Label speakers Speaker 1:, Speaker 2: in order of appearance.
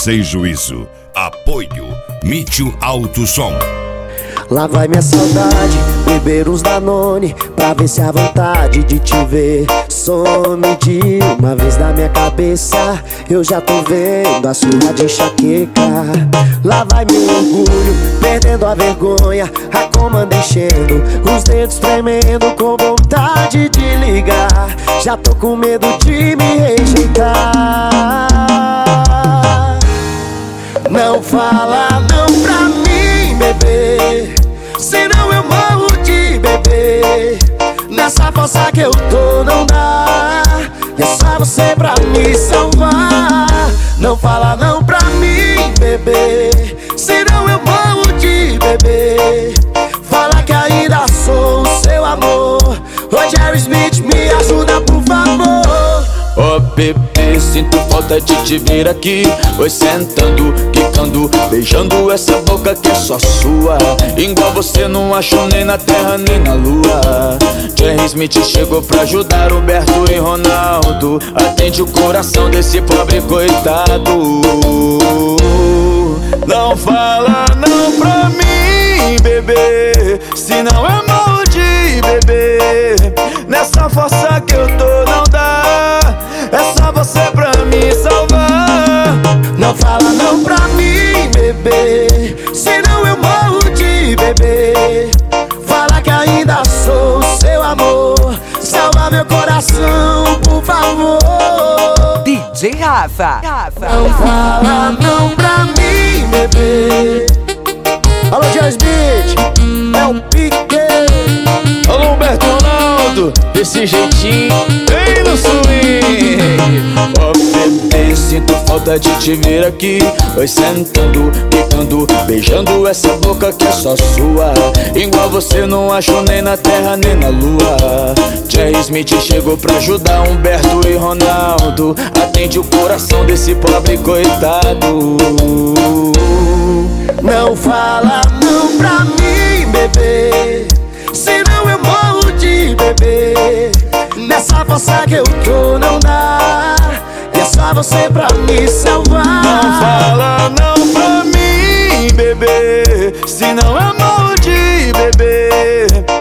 Speaker 1: sem juízo. Apoio Mitio Alto Som.
Speaker 2: Lá vai minha saudade, beber uns Danone, pra ver se a vontade de te ver some de uma vez na minha cabeça. Eu já tô vendo a surra de enxaqueca. Lá vai meu orgulho, perdendo a vergonha, a comanda enchendo, os dedos tremendo, com vontade de ligar. Já tô com medo de me rejeitar. Não fala não pra mim, bebê, senão eu morro de bebê. Nessa força que eu tô não dá, é só você pra me salvar. Não fala não pra mim, bebê, senão eu morro de bebê. Fala que ainda sou o seu amor. Ô Jerry Smith, me ajuda por favor.
Speaker 3: Ô bebê, sinto falta de te ver aqui. Oi, sentando, quicando, beijando essa boca que é só sua. Igual você não acho nem na terra nem na lua. Jerry Smith chegou pra ajudar Roberto e Ronaldo. Atende o coração desse pobre coitado. Não fala não pra mim, bebê, senão eu morro de bebê. Nessa força que eu tô não dá, é só você pra me salvar.
Speaker 2: Não fala não pra mim, bebê, senão eu morro de bebê. Fala que ainda sou o seu amor. Salva meu coração, por favor.
Speaker 4: DJ Rafa.
Speaker 2: Não fala não pra mim, bebê. Alô, Jerry Smith, é o Pique.
Speaker 3: Alô, Humberto Ronaldo, desse jeitinho, bem no swing. Ó bebê, sinto falta de te ver aqui. Oi, sentando, quicando, beijando essa boca que é só sua. Igual você não acho nem na terra nem na lua. Jerry Smith chegou pra ajudar Humberto e Ronaldo. Atende o coração desse pobre coitado.
Speaker 2: Não fala não pra mim, bebê, senão eu morro de bebê. Nessa força que eu tô não dá, é só você pra me salvar.
Speaker 3: Não fala não pra mim, bebê, senão eu morro de bebê.